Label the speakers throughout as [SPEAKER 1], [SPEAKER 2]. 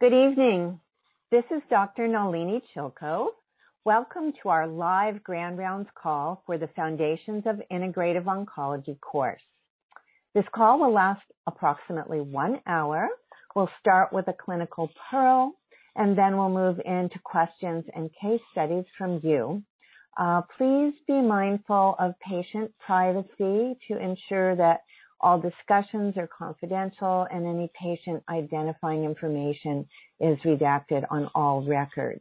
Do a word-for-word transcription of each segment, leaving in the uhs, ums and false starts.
[SPEAKER 1] Good evening. This is Doctor Nalini Chilko. Welcome to our live Grand Rounds call for the Foundations of Integrative Oncology course. This call will last approximately one hour. We'll start with a clinical pearl, and then we'll move into questions and case studies from you. Uh, please be mindful of patient privacy to ensure that all discussions are confidential and any patient identifying information is redacted on all records.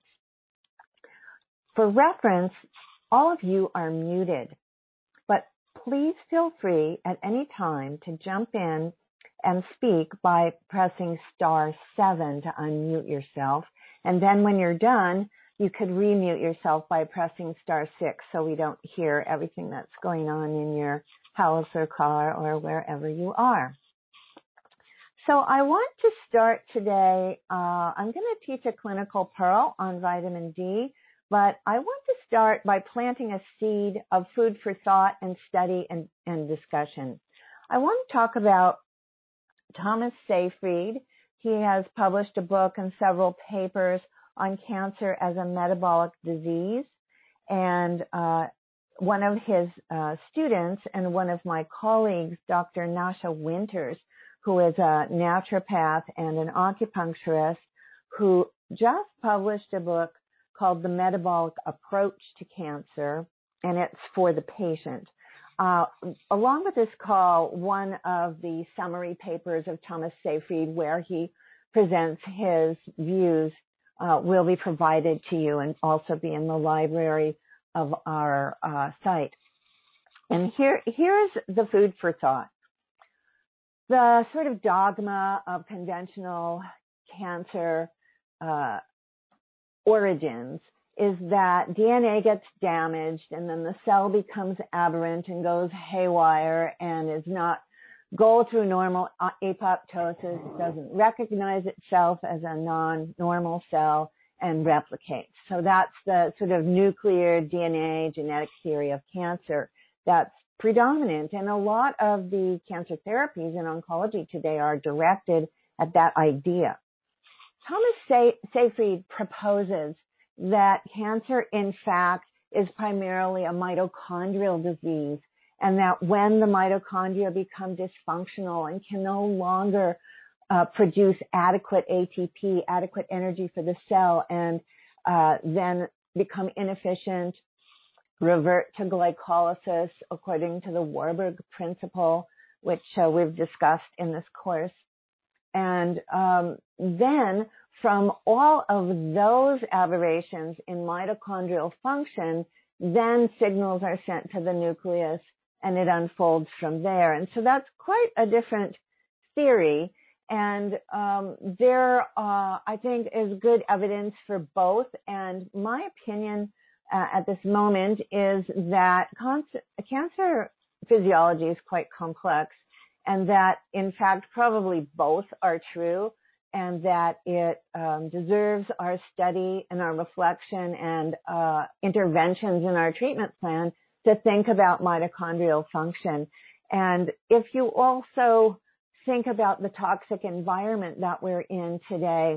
[SPEAKER 1] For reference, all of you are muted, but please feel free at any time to jump in and speak by pressing star seven to unmute yourself. And then when you're done, you could remute yourself by pressing star six so we don't hear everything that's going on in your house or car or wherever you are. So I want to start today, uh, I'm going to teach a clinical pearl on vitamin D, but I want to start by planting a seed of food for thought and study and, and discussion. I want to talk about Thomas Seyfried. He has published a book and several papers on cancer as a metabolic disease, and uh, one of his uh, students and one of my colleagues, Doctor Nasha Winters, who is a naturopath and an acupuncturist, who just published a book called The Metabolic Approach to Cancer, and it's for the patient. Uh, along with this call, one of the summary papers of Thomas Seyfried, where he presents his views, uh, will be provided to you and also be in the library of our uh, site. And here, here's the food for thought. The sort of dogma of conventional cancer uh, origins is that D N A gets damaged and then the cell becomes aberrant and goes haywire and is not go through normal apoptosis, doesn't recognize itself as a non-normal cell and replicates. So that's the sort of nuclear D N A genetic theory of cancer that's predominant. And a lot of the cancer therapies in oncology today are directed at that idea. Thomas Seyfried proposes that cancer, in fact, is primarily a mitochondrial disease, and that when the mitochondria become dysfunctional and can no longer uh, produce adequate A T P, adequate energy for the cell, and uh, then become inefficient, revert to glycolysis according to the Warburg principle, which uh, we've discussed in this course. And um, then from all of those aberrations in mitochondrial function, then signals are sent to the nucleus and it unfolds from there. And so that's quite a different theory. And um, there, uh, I think, is good evidence for both. And my opinion uh, at this moment is that cancer physiology is quite complex, and that, in fact, probably both are true, and that it um, deserves our study and our reflection and uh, interventions in our treatment plan to think about mitochondrial function. And if you also think about the toxic environment that we're in today,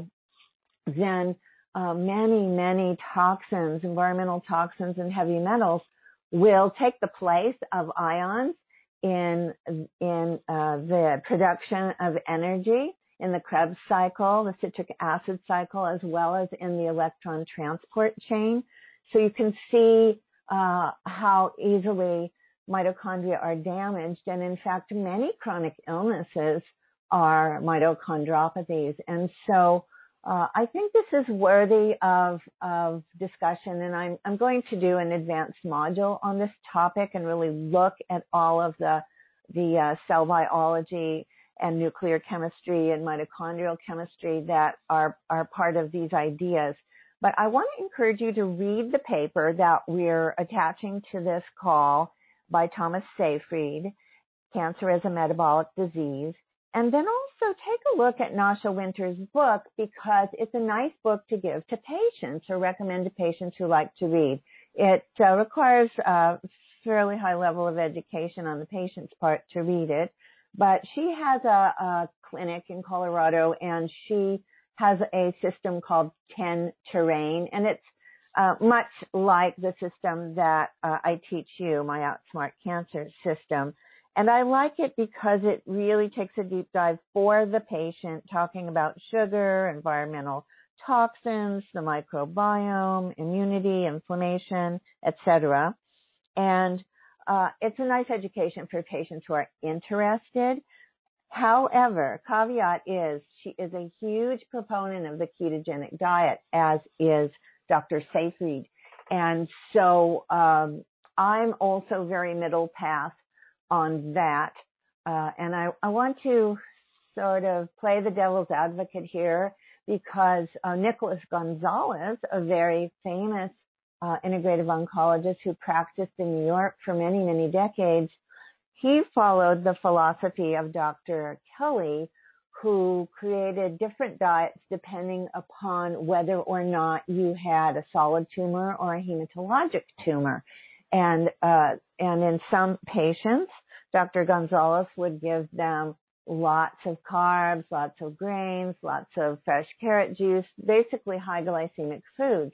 [SPEAKER 1] then uh, many, many toxins, environmental toxins and heavy metals will take the place of ions in, in uh, the production of energy, in the Krebs cycle, the citric acid cycle, as well as in the electron transport chain. So you can see uh, how easily mitochondria are damaged. And in fact, many chronic illnesses are mitochondriopathies. And so uh, I think this is worthy of, of discussion. And I'm, I'm going to do an advanced module on this topic and really look at all of the, the uh, cell biology and nuclear chemistry and mitochondrial chemistry that are, are part of these ideas. But I want to encourage you to read the paper that we're attaching to this call by Thomas Seyfried, Cancer as a Metabolic Disease. And then also take a look at Nasha Winters' book, because it's a nice book to give to patients or recommend to patients who like to read. It uh, requires a fairly high level of education on the patient's part to read it. But she has a, a clinic in Colorado, and she has a system called ten Terrain, and it's uh, much like the system that uh, I teach you, my Outsmart Cancer system. And I like it because it really takes a deep dive for the patient, talking about sugar, environmental toxins, the microbiome, immunity, inflammation, et cetera. And uh, it's a nice education for patients who are interested. However, caveat is she is a huge proponent of the ketogenic diet, as is Doctor Seyfried. And so um, I'm also very middle path on that. Uh, and I, I want to sort of play the devil's advocate here because uh, Nicholas Gonzalez, a very famous uh, integrative oncologist who practiced in New York for many, many decades, he followed the philosophy of Doctor Kelly, who created different diets depending upon whether or not you had a solid tumor or a hematologic tumor. And, uh, and in some patients, Doctor Gonzalez would give them lots of carbs, lots of grains, lots of fresh carrot juice, basically high glycemic foods.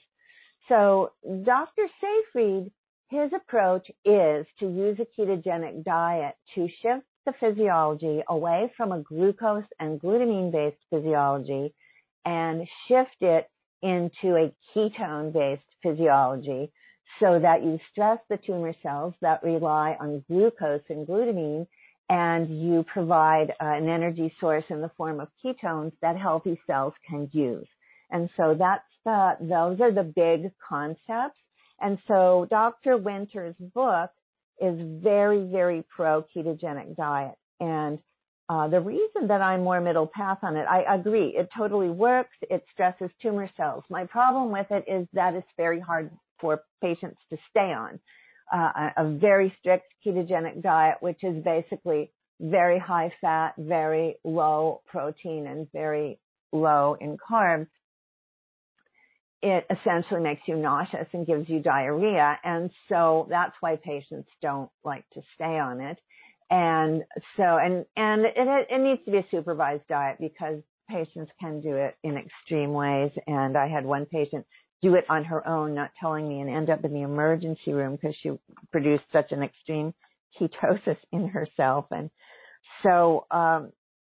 [SPEAKER 1] So Doctor Seyfried, his approach is to use a ketogenic diet to shift the physiology away from a glucose and glutamine-based physiology and shift it into a ketone-based physiology so that you stress the tumor cells that rely on glucose and glutamine, and you provide uh, an energy source in the form of ketones that healthy cells can use. And so that's the, those are the big concepts. And so Doctor Winter's book is very, very pro-ketogenic diet. And uh, the reason that I'm more middle path on it, I agree, it totally works. It stresses tumor cells. My problem with it is that it's very hard for patients to stay on. Uh, a very strict ketogenic diet, which is basically very high fat, very low protein, and very low in carbs. It essentially makes you nauseous and gives you diarrhea. And so that's why patients don't like to stay on it. And so, and, and it, it needs to be a supervised diet because patients can do it in extreme ways. And I had one patient do it on her own, not telling me, and end up in the emergency room because she produced such an extreme ketosis in herself. And so, um,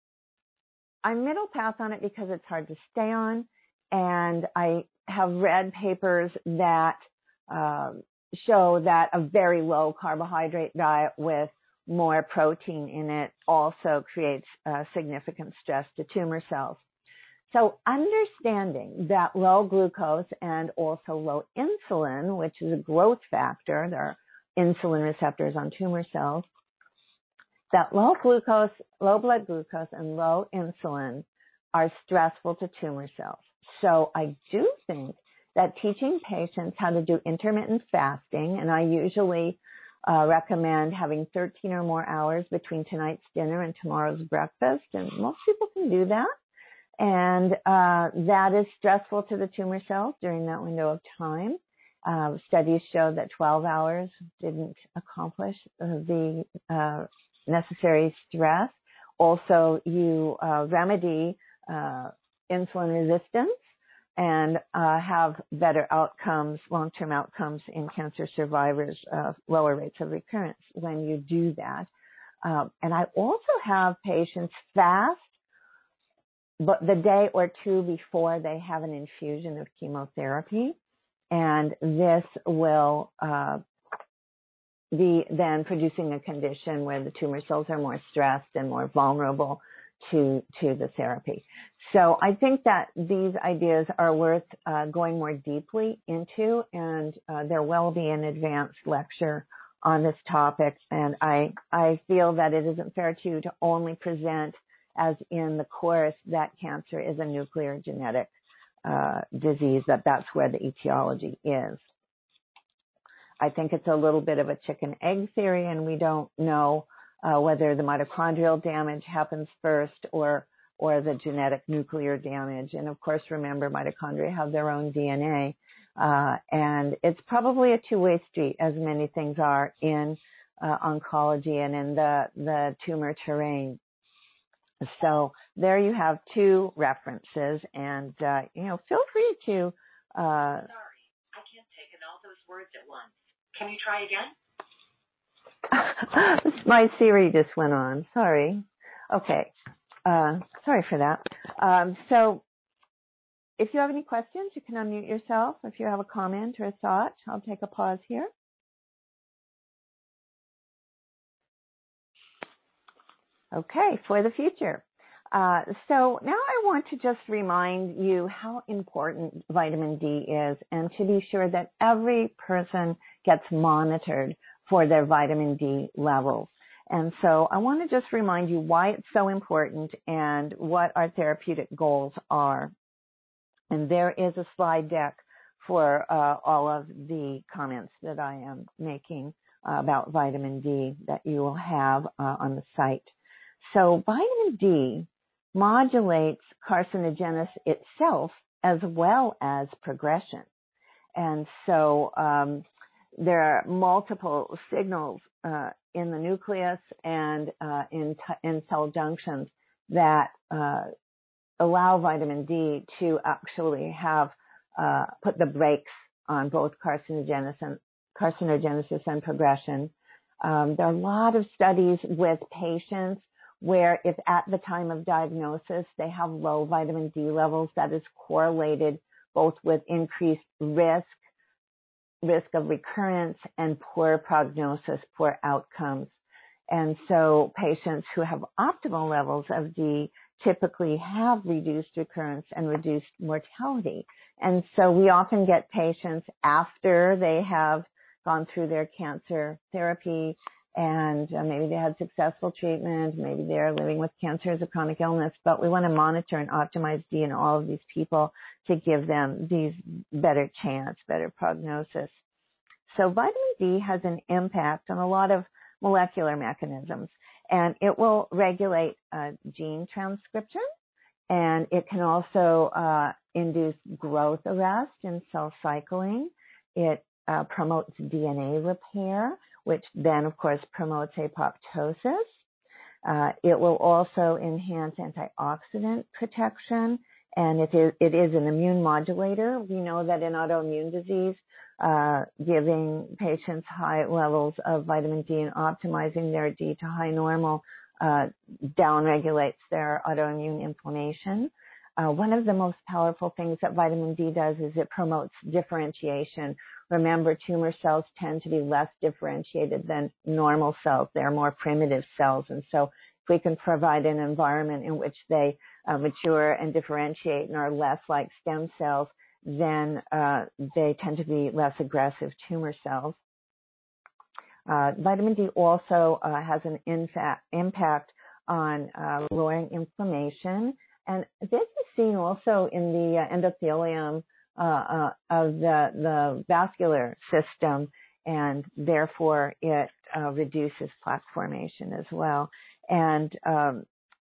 [SPEAKER 1] I'm middle path on it because it's hard to stay on. And I have read papers that um, show that a very low carbohydrate diet with more protein in it also creates uh, significant stress to tumor cells. So understanding that low glucose and also low insulin, which is a growth factor, there are insulin receptors on tumor cells, that low glucose, low blood glucose and low insulin are stressful to tumor cells. So I do think that teaching patients how to do intermittent fasting, and I usually uh, recommend having thirteen or more hours between tonight's dinner and tomorrow's breakfast, and most people can do that. And uh, that is stressful to the tumor cells during that window of time. Uh, studies show that twelve hours didn't accomplish uh, the uh, necessary stress. Also, you uh, remedy uh, insulin resistance and uh, have better outcomes, long-term outcomes in cancer survivors, uh, lower rates of recurrence when you do that. Um, and I also have patients fast but the day or two before they have an infusion of chemotherapy, and this will uh, be then producing a condition where the tumor cells are more stressed and more vulnerable to to the therapy. So I think that these ideas are worth uh, going more deeply into, and uh, there will be an advanced lecture on this topic. And I I feel that it isn't fair to you to only present, as in the course, that cancer is a nuclear genetic uh, disease, that that's where the etiology is. I think it's a little bit of a chicken-egg theory, and we don't know uh, whether the mitochondrial damage happens first or or the genetic nuclear damage. And of course, remember, mitochondria have their own D N A, uh, and it's probably a two-way street, as many things are in uh, oncology and in the the tumor terrain. So there you have two references, and uh, you know, feel free to. Uh,
[SPEAKER 2] Sorry, I can't take in all those words at once. Can you try again?
[SPEAKER 1] My Siri just went on. Sorry. Okay. Uh, sorry for that. Um, so if you have any questions, you can unmute yourself. If you have a comment or a thought, I'll take a pause here. Okay, for the future. Uh, so now I want to just remind you how important vitamin D is, and to be sure that every person gets monitored for their vitamin D levels. And so I want to just remind you why it's so important and what our therapeutic goals are. And there is a slide deck for uh, all of the comments that I am making uh, about vitamin D that you will have uh, on the site. So vitamin D modulates carcinogenesis itself as well as progression. And so um, there are multiple signals uh, in the nucleus and uh, in, t- in cell junctions that uh, allow vitamin D to actually have uh, put the brakes on both carcinogenesis and, carcinogenesis and progression. Um, there are a lot of studies with patients where if at the time of diagnosis they have low vitamin D levels, that is correlated both with increased risk, risk of recurrence, and poor prognosis, poor outcomes. And so patients who have optimal levels of D typically have reduced recurrence and reduced mortality. And so we often get patients after they have gone through their cancer therapy, and uh, maybe they had successful treatment, maybe they're living with cancer as a chronic illness, but we want to monitor and optimize D in all of these people to give them these better chance, better prognosis. So vitamin D has an impact on a lot of molecular mechanisms, and it will regulate uh, gene transcription, and it can also uh, induce growth arrest in cell cycling. It uh, promotes D N A repair, which then, of course, promotes apoptosis. Uh, it will also enhance antioxidant protection, and it is, it is an immune modulator. We know that in autoimmune disease, uh, giving patients high levels of vitamin D and optimizing their D to high normal uh, downregulates their autoimmune inflammation. Uh, one of the most powerful things that vitamin D does is it promotes differentiation. Remember, tumor cells tend to be less differentiated than normal cells. They're more primitive cells. And so if we can provide an environment in which they uh, mature and differentiate and are less like stem cells, then uh, they tend to be less aggressive tumor cells. Uh, vitamin D also uh, has an infa- impact on uh, lowering inflammation. And this is seen also in the uh, endothelium uh, uh, of the, the vascular system, and therefore it uh, reduces plaque formation as well. And um,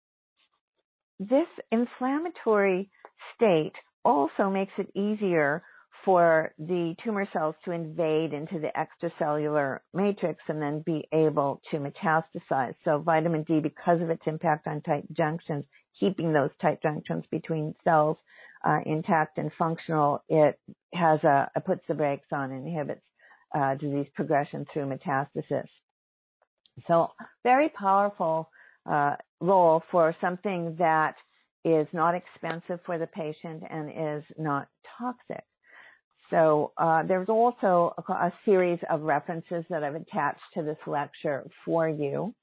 [SPEAKER 1] this inflammatory state also makes it easier for the tumor cells to invade into the extracellular matrix and then be able to metastasize. So vitamin D, because of its impact on tight junctions, keeping those tight junctions between cells uh, intact and functional, it has a, it puts the brakes on and inhibits uh, disease progression through metastasis. So very powerful uh, role for something that is not expensive for the patient and is not toxic. So uh, there's also a, a series of references that I've attached to this lecture for you.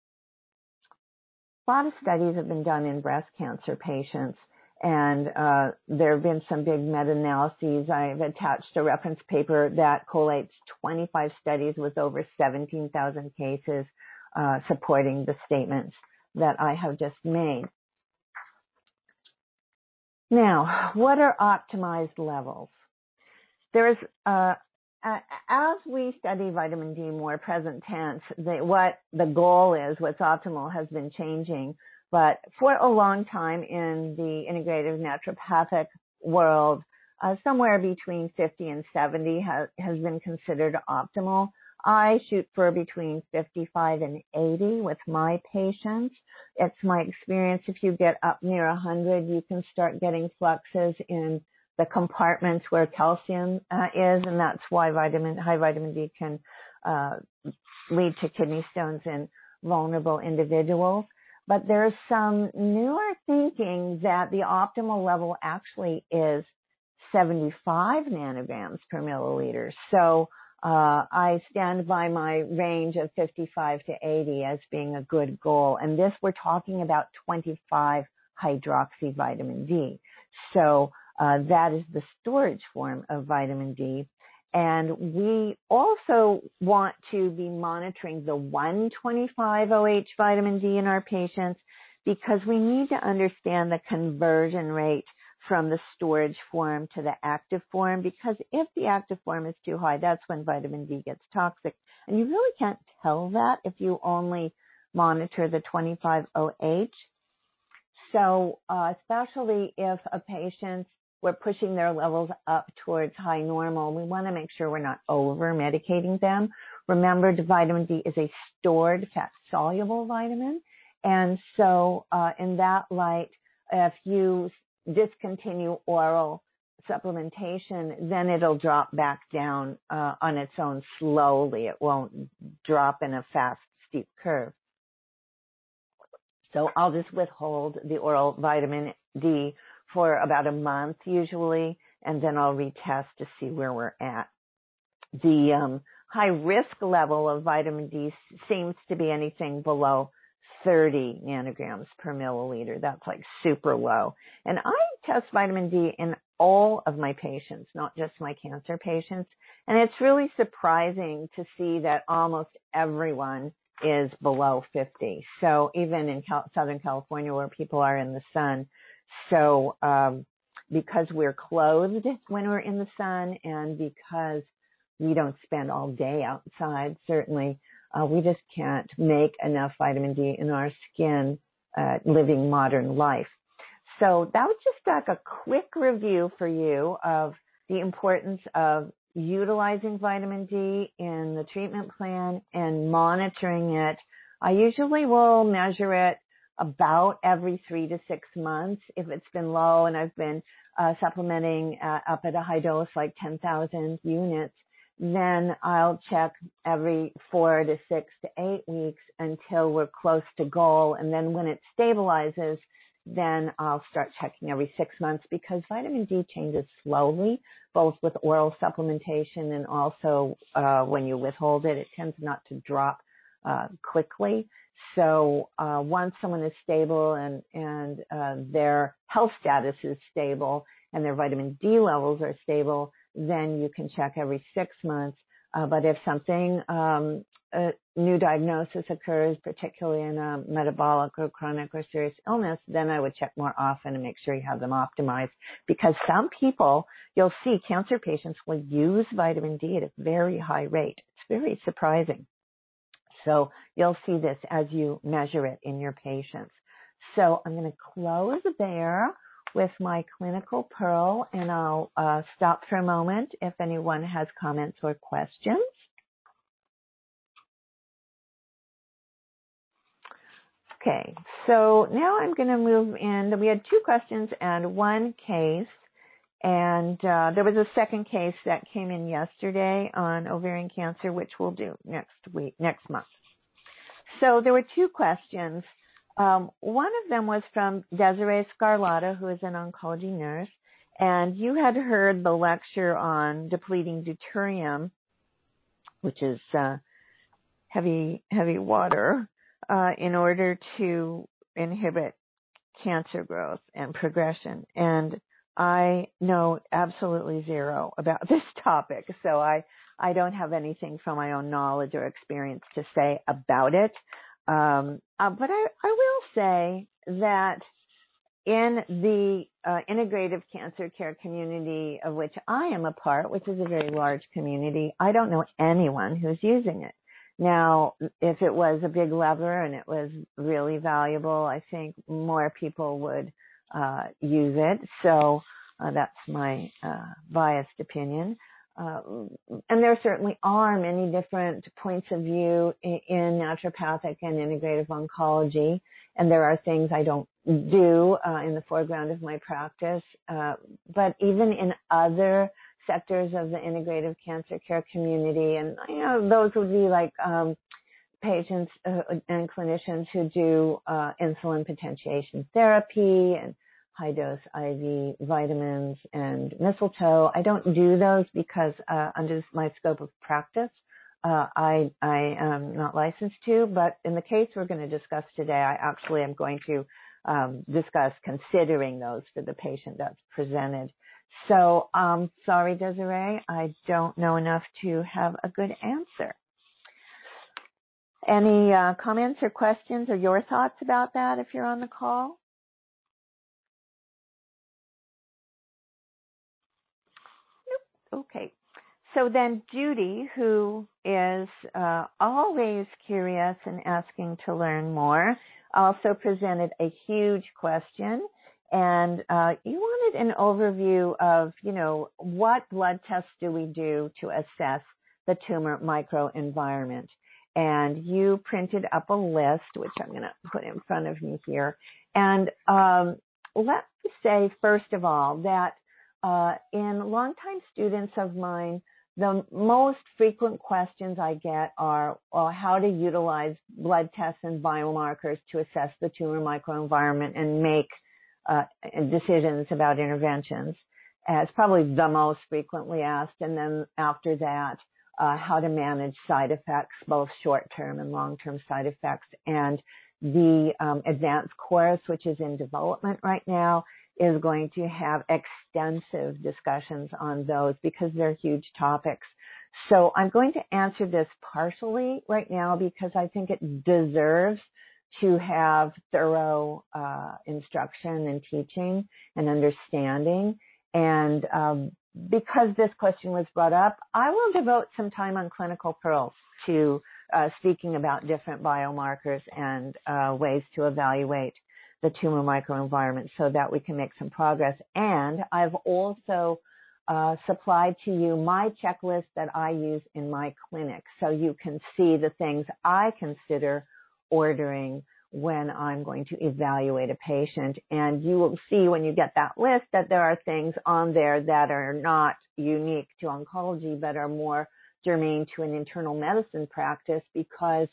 [SPEAKER 1] A lot of studies have been done in breast cancer patients, and uh, there have been some big meta-analyses. I've attached a reference paper that collates twenty-five studies with over seventeen thousand cases uh, supporting the statements that I have just made. Now, what are optimized levels? There's, uh, as we study vitamin D more present tense, the, what the goal is, what's optimal has been changing. But for a long time in the integrative naturopathic world, uh, somewhere between fifty and seventy has, has been considered optimal. I shoot for between fifty-five and eighty with my patients. It's my experience if you get up near one hundred, you can start getting fluxes in the compartments where calcium uh, is, and that's why vitamin high vitamin D can uh, lead to kidney stones in vulnerable individuals. But there's some newer thinking that the optimal level actually is seventy-five nanograms per milliliter. So uh, I stand by my range of fifty-five to eighty as being a good goal. And this, we're talking about twenty-five hydroxy vitamin D. So uh, that is the storage form of vitamin D. And we also want to be monitoring the one twenty-five O H vitamin D in our patients because we need to understand the conversion rate from the storage form to the active form, because if the active form is too high, that's when vitamin D gets toxic. And you really can't tell that if you only monitor the twenty-five O H. So uh, especially if a patient, we're pushing their levels up towards high normal, we want to make sure we're not over-medicating them. Remember, vitamin D is a stored fat-soluble vitamin. And so uh, in that light, if you discontinue oral supplementation, then it'll drop back down uh, on its own slowly. It won't drop in a fast, steep curve. So I'll just withhold the oral vitamin D for about a month usually, and then I'll retest to see where we're at. The um, high risk level of vitamin D seems to be anything below thirty nanograms per milliliter. That's like super low. And I test vitamin D in all of my patients, not just my cancer patients. And it's really surprising to see that almost everyone is below fifty. So even in Cal- Southern California where people are in the sun. So um, because we're clothed when we're in the sun and because we don't spend all day outside, certainly uh, we just can't make enough vitamin D in our skin uh, living modern life. So that was just like a quick review for you of the importance of utilizing vitamin D in the treatment plan and monitoring it. I usually will measure it about every three to six months. If it's been low and I've been uh, supplementing uh, up at a high dose like ten thousand units, then I'll check every four to six to eight weeks until we're close to goal. And then when it stabilizes, then I'll start checking every six months because vitamin D changes slowly, both with oral supplementation and also uh, when you withhold it, it tends not to drop uh, quickly. So uh, once someone is stable and, and uh, their health status is stable and their vitamin D levels are stable, then you can check every six months. Uh, but if something, um, a new diagnosis occurs, particularly in a metabolic or chronic or serious illness, then I would check more often and make sure you have them optimized. Because some people, you'll see cancer patients will use vitamin D at a very high rate. It's very surprising. So you'll see this as you measure it in your patients. So I'm going to close there with my clinical pearl, and I'll uh, stop for a moment if anyone has comments or questions. Okay, so now I'm going to move in. We had two questions and one case, and uh, there was a second case that came in yesterday on ovarian cancer, which we'll do next week, next month. So there were two questions. Um, one of them was from Desiree Scarlata, who is an oncology nurse, and you had heard the lecture on depleting deuterium, which is uh, heavy heavy water, uh, in order to inhibit cancer growth and progression. And I know absolutely zero about this topic, so I, I don't have anything from my own knowledge or experience to say about it. Um, uh, but I, I will say that in the uh, integrative cancer care community of which I am a part, which is a very large community, I don't know anyone who's using it. Now, if it was a big lever and it was really valuable, I think more people would uh, use it. So uh, that's my uh, biased opinion. uh, and there certainly are many different points of view in, in naturopathic and integrative oncology, and there are things I don't do uh, in the foreground of my practice, uh, but even in other sectors of the integrative cancer care community, and you know, those would be like um, patients uh, and clinicians who do uh, insulin potentiation therapy and high-dose I V vitamins and mistletoe. I don't do those because uh, under my scope of practice, uh, I, I am not licensed to, but in the case we're going to discuss today, I actually am going to um, discuss considering those for the patient that's presented. So, um, sorry, Desiree, I don't know enough to have a good answer. Any uh, comments or questions or your thoughts about that if you're on the call? Nope. Okay. So then Judy, who is uh, always curious and asking to learn more, also presented a huge question. And uh, you wanted an overview of, you know, what blood tests do we do to assess the tumor microenvironment? And you printed up a list, which I'm going to put in front of me here. And um, let me say, first of all, that uh, in longtime students of mine, the most frequent questions I get are well, how to utilize blood tests and biomarkers to assess the tumor microenvironment and make uh, decisions about interventions. As probably the most frequently asked. And then after that, uh, how to manage side effects, both short-term and long-term side effects. And the um, advanced course, which is in development right now, is going to have extensive discussions on those because they're huge topics. So I'm going to answer this partially right now because I think it deserves to have thorough uh, instruction and teaching and understanding. And um, because this question was brought up, I will devote some time on Clinical Pearls to uh, speaking about different biomarkers and uh, ways to evaluate the tumor microenvironment so that we can make some progress. And I've also uh, supplied to you my checklist that I use in my clinic so you can see the things I consider ordering when I'm going to evaluate a patient. And you will see when you get that list that there are things on there that are not unique to oncology but are more germane to an internal medicine practice because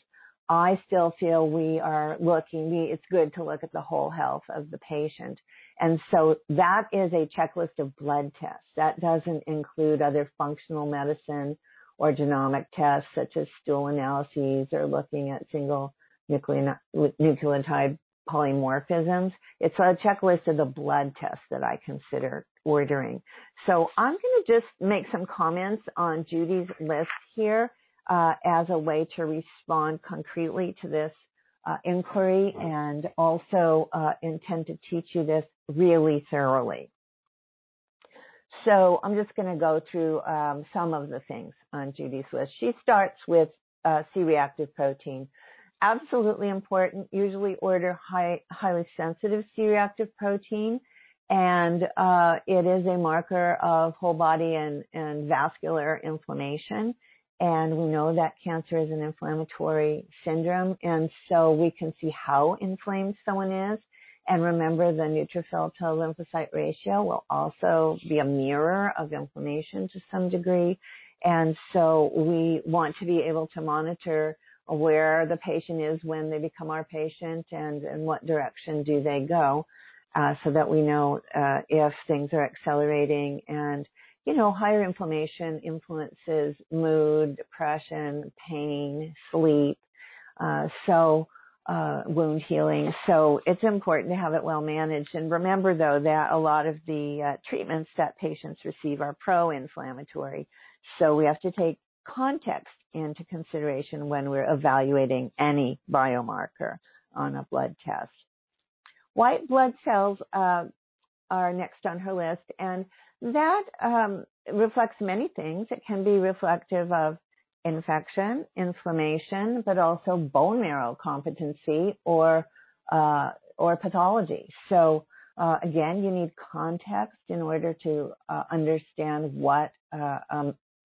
[SPEAKER 1] I still feel we are looking, we, it's good to look at the whole health of the patient. And so that is a checklist of blood tests. That doesn't include other functional medicine or genomic tests such as stool analyses or looking at single nucleotide polymorphisms. It's a checklist of the blood tests that I consider ordering. So I'm going to just make some comments on Judy's list here uh, as a way to respond concretely to this uh, inquiry and also uh, intend to teach you this really thoroughly. So I'm just going to go through um, some of the things on Judy's list. She starts with uh, C-reactive protein. Absolutely important. Usually order high, highly sensitive C-reactive protein, and uh, it is a marker of whole body and, and vascular inflammation. And we know that cancer is an inflammatory syndrome, and so we can see how inflamed someone is. And remember, the neutrophil to lymphocyte ratio will also be a mirror of inflammation to some degree. And so we want to be able to monitor where the patient is when they become our patient and in what direction do they go, uh, so that we know uh, if things are accelerating. And, you know, higher inflammation influences mood, depression, pain, sleep, uh, so uh, wound healing. So it's important to have it well managed. And remember, though, that a lot of the uh, treatments that patients receive are pro-inflammatory. So we have to take context into consideration when we're evaluating any biomarker on a blood test. White blood cells uh, are next on her list, and that um, reflects many things. It can be reflective of infection, inflammation, but also bone marrow competency or uh, or pathology. So uh, again, you need context in order to uh, understand what uh, um,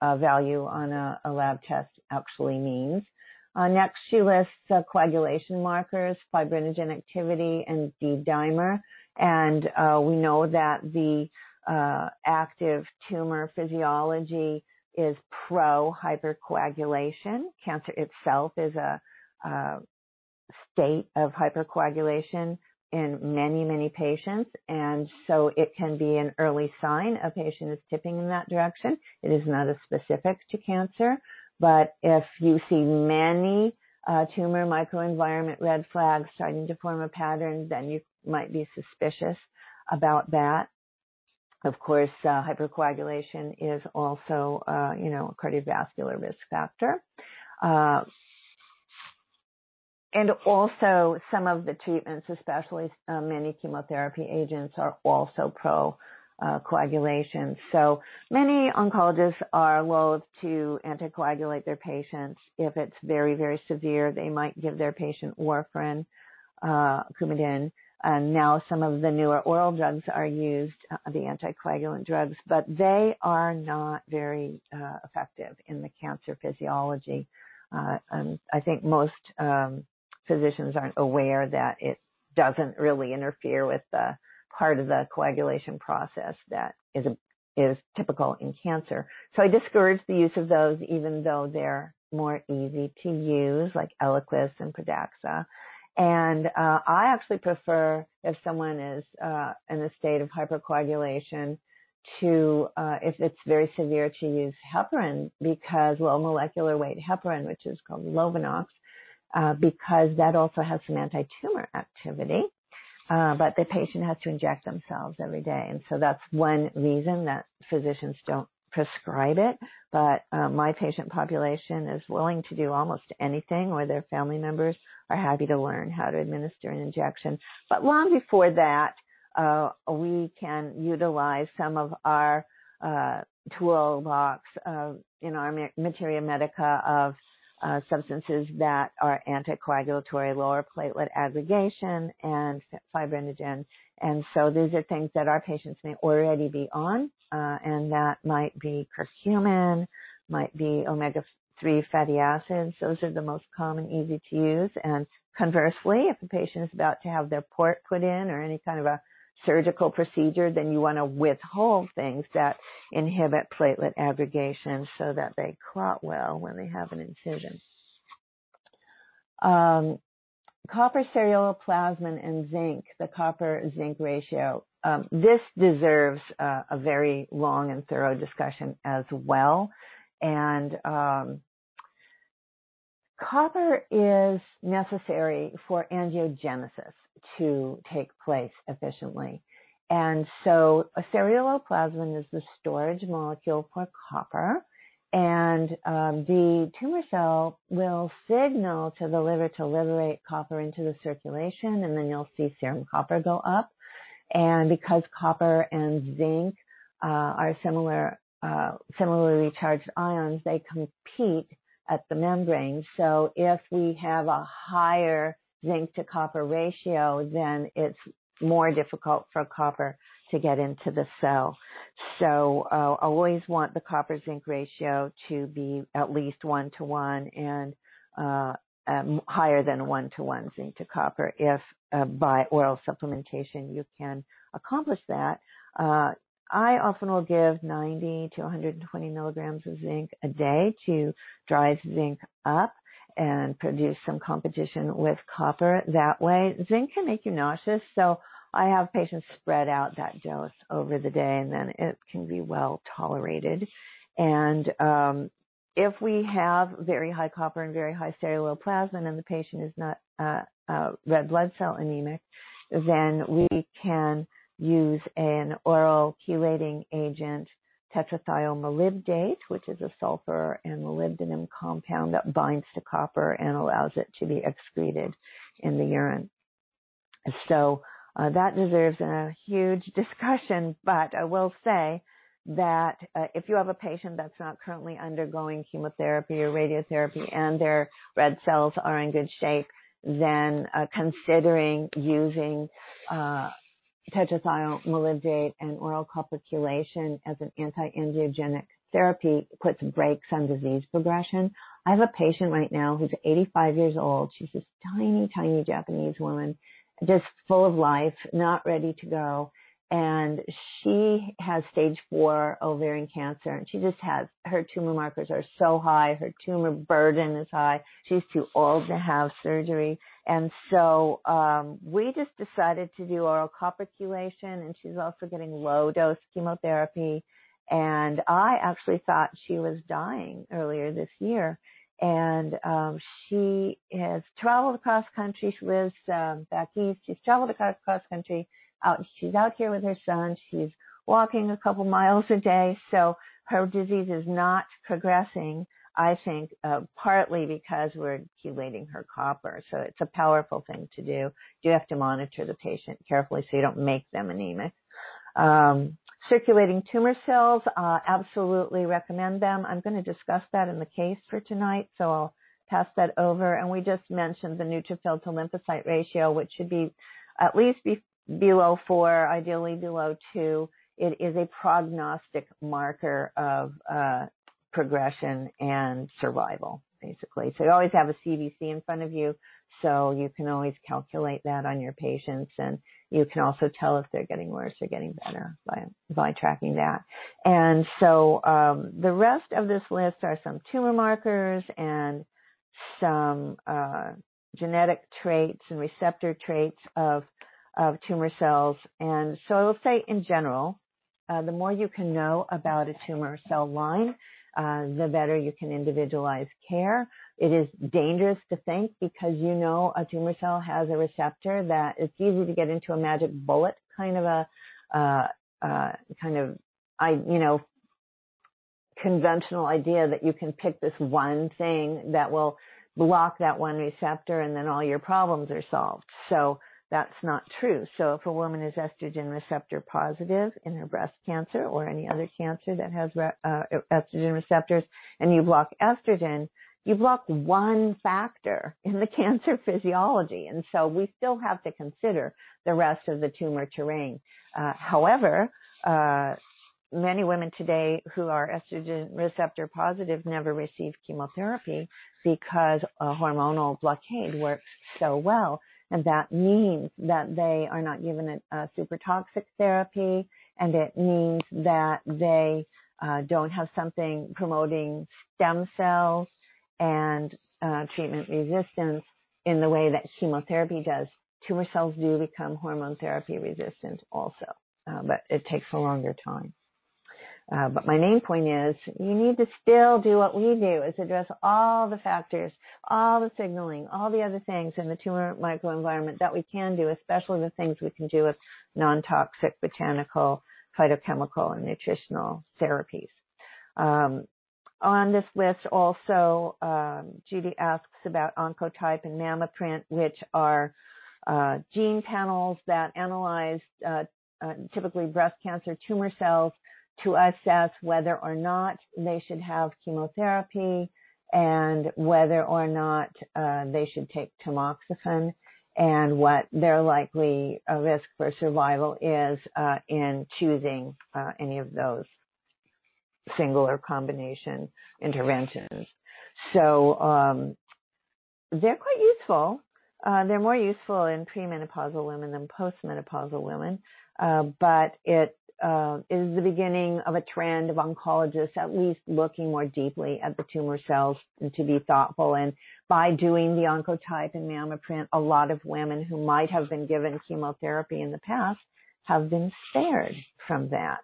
[SPEAKER 1] uh, value on a, a lab test actually means. Uh, next, she lists uh, coagulation markers, fibrinogen activity, and D-dimer. And uh, we know that the uh, active tumor physiology is pro-hypercoagulation. Cancer itself is a, a state of hypercoagulation in many, many patients. And so it can be an early sign a patient is tipping in that direction. It is not a specific to cancer. But if you see many uh, tumor microenvironment red flags starting to form a pattern, then you might be suspicious about that. Of course, uh, hypercoagulation is also, uh, you know, a cardiovascular risk factor. Uh, and also some of the treatments, especially uh, many chemotherapy agents, are also pro Uh, coagulation. So many oncologists are loath to anticoagulate their patients. If it's very, very severe, they might give their patient warfarin, uh, Coumadin, and now some of the newer oral drugs are used, uh, the anticoagulant drugs, but they are not very uh, effective in the cancer physiology. Uh, and I think most um, physicians aren't aware that it doesn't really interfere with the part of the coagulation process that is a, is typical in cancer. So I discourage the use of those, even though they're more easy to use, like Eliquis and Pradaxa. And uh, I actually prefer, if someone is uh, in a state of hypercoagulation, to, uh, if it's very severe, to use heparin, because low molecular weight heparin, which is called Lovenox, uh, because that also has some anti-tumor activity. Uh, but the patient has to inject themselves every day. And so that's one reason that physicians don't prescribe it. But uh, my patient population is willing to do almost anything, or their family members are happy to learn how to administer an injection. But long before that, uh, we can utilize some of our uh, toolbox uh, in our materia medica of Uh, substances that are anticoagulatory, lower platelet aggregation, and fibrinogen. And so these are things that our patients may already be on, uh, and that might be curcumin, might be omega three fatty acids. Those are the most common, easy to use. And conversely, if a patient is about to have their port put in or any kind of a surgical procedure, then you want to withhold things that inhibit platelet aggregation so that they clot well when they have an incision. Um, copper ceruloplasmin and zinc, the copper-zinc ratio, um, this deserves uh, a very long and thorough discussion as well. And um, copper is necessary for angiogenesis to take place efficiently. And so a ceruloplasmin is the storage molecule for copper, and um, the tumor cell will signal to the liver to liberate copper into the circulation, and then you'll see serum copper go up. And because copper and zinc uh, are similar, uh, similarly charged ions, they compete at the membrane. So if we have a higher zinc to copper ratio, then it's more difficult for copper to get into the cell. So uh, always want the copper zinc ratio to be at least one to one and uh, um, higher than one to one zinc to copper. If uh, by oral supplementation you can accomplish that, uh, I often will give ninety to one hundred twenty milligrams of zinc a day to drive zinc up and produce some competition with copper that way. Zinc can make you nauseous, so I have patients spread out that dose over the day, and then it can be well tolerated. And um, if we have very high copper and very high ceruloplasmin and the patient is not uh, uh, red blood cell anemic, then we can use an oral chelating agent, tetrathiomolybdate, which is a sulfur and molybdenum compound that binds to copper and allows it to be excreted in the urine. So uh, that deserves a huge discussion, but I will say that uh, if you have a patient that's not currently undergoing chemotherapy or radiotherapy and their red cells are in good shape, then uh, considering using uh, tetrathiomolybdate and oral copper chelation as an anti-angiogenic chemotherapy puts brakes on disease progression. I have a patient right now who's eighty-five years old. She's this tiny, tiny Japanese woman, just full of life, not ready to go. And she has stage four ovarian cancer, and she just has, her tumor markers are so high, her tumor burden is high. She's too old to have surgery. And so um, we just decided to do oral copper chelation, and she's also getting low dose chemotherapy. And I actually thought she was dying earlier this year. And um, she has traveled across country. She lives um, back east. She's traveled across cross country. Out, she's out here with her son. She's walking a couple miles a day. So her disease is not progressing, I think, uh, partly because we're chelating her copper. So it's a powerful thing to do. You have to monitor the patient carefully so you don't make them anemic. Um, circulating tumor cells, uh, absolutely recommend them. I'm going to discuss that in the case for tonight, so I'll pass that over. And we just mentioned the neutrophil to lymphocyte ratio, which should be at least be below four, ideally below two. It is a prognostic marker of uh, progression and survival, basically. So you always have a C B C in front of you, so you can always calculate that on your patients, and you can also tell if they're getting worse or getting better by, by tracking that. And so um, the rest of this list are some tumor markers and some uh, genetic traits and receptor traits of of tumor cells. And so I will say in general, uh, the more you can know about a tumor cell line, uh, the better you can individualize care. It is dangerous to think because you know a tumor cell has a receptor that it's easy to get into a magic bullet kind of a, uh, uh, kind of, I, you know, conventional idea that you can pick this one thing that will block that one receptor and then all your problems are solved. So that's not true. So if a woman is estrogen receptor positive in her breast cancer or any other cancer that has uh, estrogen receptors, and you block estrogen, you block one factor in the cancer physiology. And so we still have to consider the rest of the tumor terrain. Uh, however, uh, many women today who are estrogen receptor positive never receive chemotherapy because a hormonal blockade works so well. And that means that they are not given a, a super toxic therapy, and it means that they uh, don't have something promoting stem cells and uh, treatment resistance in the way that chemotherapy does. Tumor cells do become hormone therapy resistant also, uh, but it takes a longer time. Uh, but my main point is you need to still do what we do, is address all the factors, all the signaling, all the other things in the tumor microenvironment that we can do, especially the things we can do with non-toxic botanical, phytochemical, and nutritional therapies. Um, on this list also, um, Judy asks about Oncotype and MammaPrint, which are uh, gene panels that analyze uh, uh, typically breast cancer tumor cells to assess whether or not they should have chemotherapy and whether or not uh, they should take tamoxifen and what their likely uh, risk for survival is uh, in choosing uh, any of those single or combination interventions. So um, they're quite useful. Uh, they're more useful in premenopausal women than postmenopausal women, uh, but it Uh, is the beginning of a trend of oncologists at least looking more deeply at the tumor cells and to be thoughtful. And by doing the Oncotype and MammaPrint, a lot of women who might have been given chemotherapy in the past have been spared from that.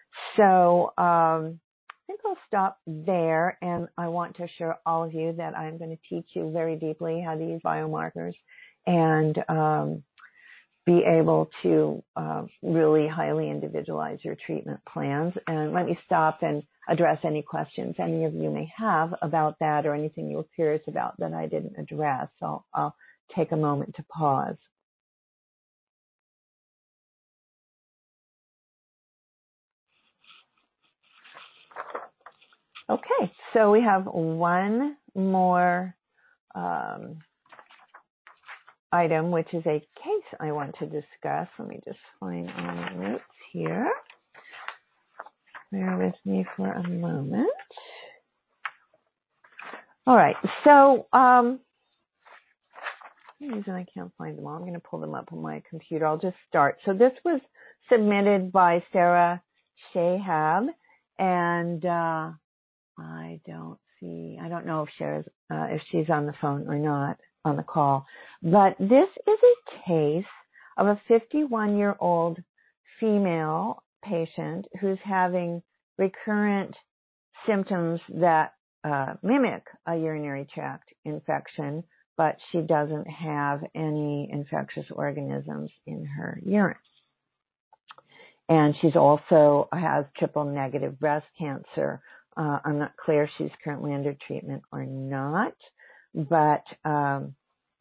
[SPEAKER 1] So um, I think I'll stop there, and I want to assure all of you that I'm going to teach you very deeply how to use biomarkers and um, be able to uh, really highly individualize your treatment plans. And let me stop and address any questions any of you may have about that or anything you were curious about that I didn't address. So I'll take a moment to pause. Okay, so we have one more um, item, which is a case I want to discuss. Let me just find my notes here. Bear with me for a moment. All right, so um, for some reason I can't find them all. I'm going to pull them up on my computer. I'll just start. So this was submitted by Sarah Shahab, and uh, I don't see, I don't know if Sarah's, uh, if she's on the phone or not on the call, but this is a case of a fifty-one-year-old female patient who's having recurrent symptoms that uh, mimic a urinary tract infection, but she doesn't have any infectious organisms in her urine. And she's also has triple negative breast cancer. Uh, I'm not clear if she's currently under treatment or not, but um,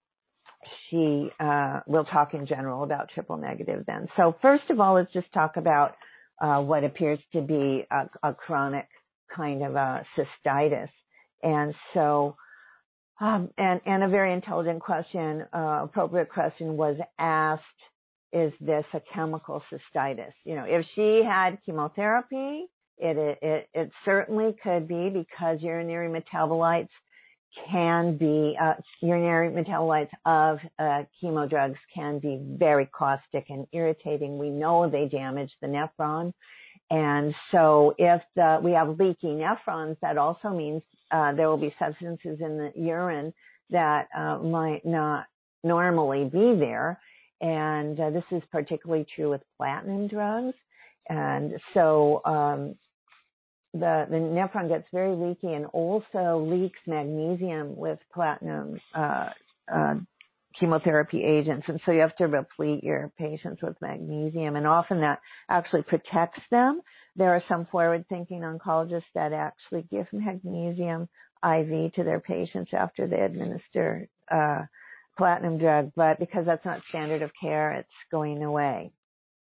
[SPEAKER 1] she, uh, we'll talk in general about triple negative then. So first of all, let's just talk about uh, what appears to be a, a chronic kind of a cystitis. And so, um, and, and a very intelligent question, uh, appropriate question was asked, is this a chemical cystitis? You know, if she had chemotherapy, it, it, it, it certainly could be, because urinary metabolites can be, uh, urinary metabolites of uh, chemo drugs can be very caustic and irritating. We know they damage the nephron. And so if the, we have leaky nephrons, that also means uh, there will be substances in the urine that uh, might not normally be there. And uh, this is particularly true with platinum drugs. And so um, the, the nephron gets very leaky and also leaks magnesium with platinum uh, uh, chemotherapy agents. And so you have to replete your patients with magnesium. And often that actually protects them. There are some forward-thinking oncologists that actually give magnesium I V to their patients after they administer uh, platinum drug. But because that's not standard of care, it's going away.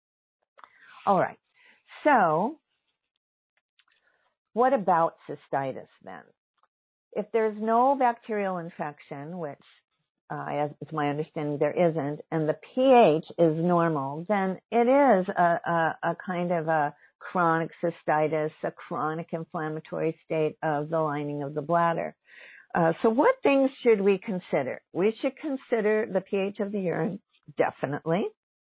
[SPEAKER 1] All right. So what about cystitis then? If there's no bacterial infection, which uh, as it's my understanding there isn't, and the pH is normal, then it is a, a, a kind of a chronic cystitis, a chronic inflammatory state of the lining of the bladder. Uh, so what things should we consider? We should consider the pH of the urine, definitely.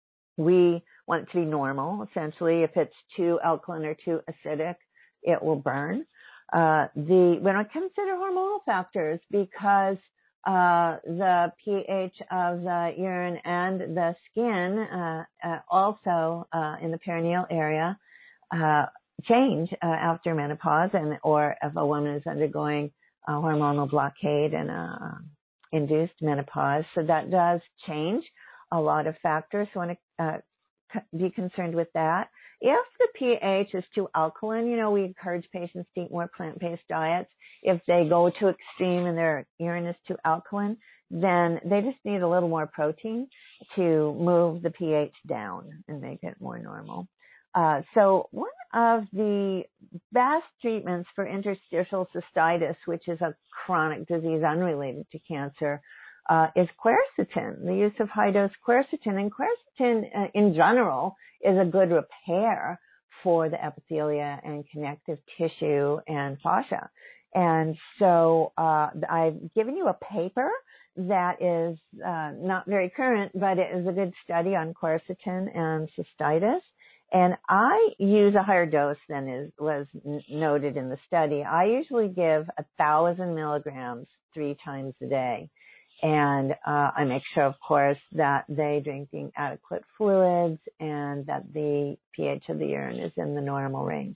[SPEAKER 1] We want it to be normal, essentially. If it's too alkaline or too acidic, it will burn. Uh, the, we don't consider hormonal factors because uh, the pH of the urine and the skin uh, uh, also uh, in the perineal area uh, change uh, after menopause, and or if a woman is undergoing a hormonal blockade and a induced menopause. So that does change a lot of factors. So I want to uh, be concerned with that. If the pH is too alkaline, you know, we encourage patients to eat more plant-based diets. If they go to extreme and their urine is too alkaline, then they just need a little more protein to move the pH down and make it more normal. Uh, so one of the best treatments for interstitial cystitis, which is a chronic disease unrelated to cancer, uh, is quercetin, the use of high-dose quercetin. And quercetin, uh, in general, is a good repair for the epithelia and connective tissue and fascia. And so uh, I've given you a paper that is uh, not very current, but it is a good study on quercetin and cystitis. And I use a higher dose than is, was n- noted in the study. I usually give a thousand milligrams three times a day. And uh, I make sure, of course, that they're drinking adequate fluids and that the pH of the urine is in the normal range.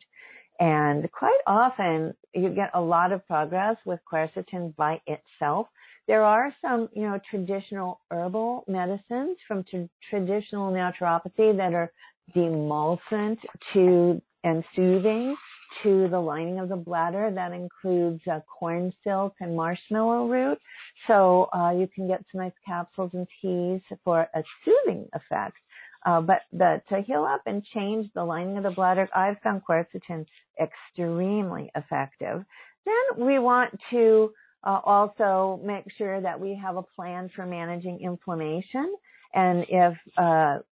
[SPEAKER 1] And quite often, you get a lot of progress with quercetin by itself. There are some, you know, traditional herbal medicines from t- traditional naturopathy that are demulcent to and soothing to the lining of the bladder. That includes uh, corn silk and marshmallow root. So uh, you can get some nice capsules and teas for a soothing effect. Uh, but the, to heal up and change the lining of the bladder, I've found quercetin extremely effective. Then we want to uh, also make sure that we have a plan for managing inflammation. And if uh,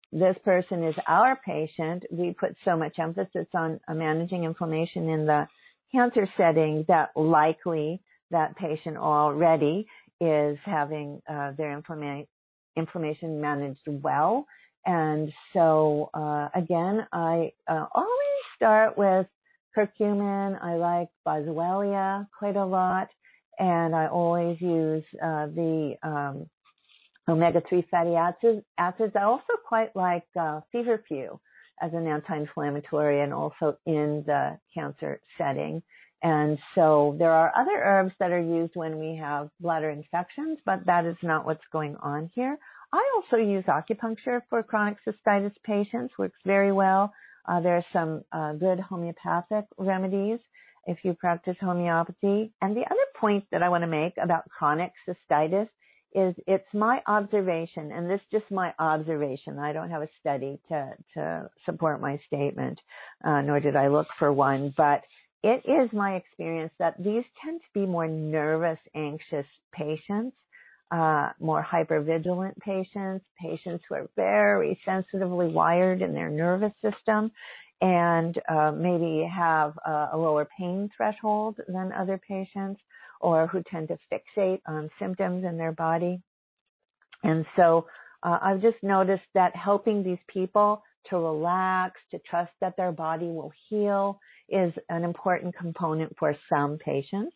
[SPEAKER 1] this person is our patient, we put so much emphasis on uh, managing inflammation in the cancer setting that likely that patient already is having uh, their inflama- inflammation managed well. And so, uh, again, I uh, always start with curcumin. I like boswellia quite a lot. And I always use uh, the um, omega three fatty acids. acids. I also quite like uh, feverfew as an anti-inflammatory and also in the cancer setting. And so there are other herbs that are used when we have bladder infections, but that is not what's going on here. I also use acupuncture for chronic cystitis patients, works very well. Uh, there are some uh, good homeopathic remedies if you practice homeopathy. And the other point that I want to make about chronic cystitis is it's my observation, and this is just my observation. I don't have a study to, to support my statement, uh, nor did I look for one, but it is my experience that these tend to be more nervous, anxious patients, uh, more hypervigilant patients, patients who are very sensitively wired in their nervous system, and uh, maybe have a, a lower pain threshold than other patients, or who tend to fixate on symptoms in their body. And so uh, I've just noticed that helping these people to relax, to trust that their body will heal is an important component for some patients.